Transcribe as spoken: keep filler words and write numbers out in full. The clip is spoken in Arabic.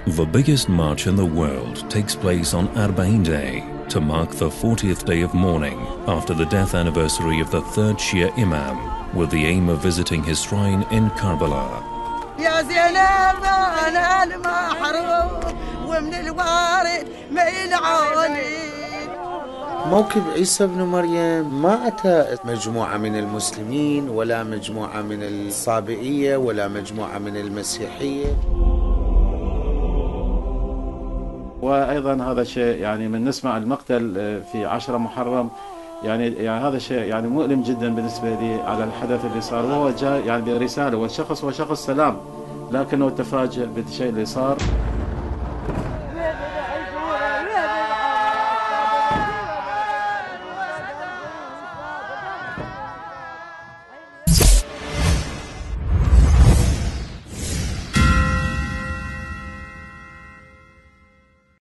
The biggest march in the world takes place on Arbaeen Day to mark the fortieth day of mourning after the death anniversary of the third Shia Imam, with the aim of visiting his shrine in Karbala. يا زينب أنا المحروم ومن الوارد ما يلعوني. موكب عيسى بن مريم ما أتى مجموعة من المسلمين ولا مجموعة من الصابئية ولا مجموعة من المسيحية. وأيضا هذا شيء يعني من نسمع المقتل في عشرة محرم يعني يعني هذا شيء يعني مؤلم جدا بالنسبة لي على الحدث اللي صار، وهو جاء يعني برسالة، والشخص هو شخص سلام لكنه تفاجئ بالشيء اللي صار.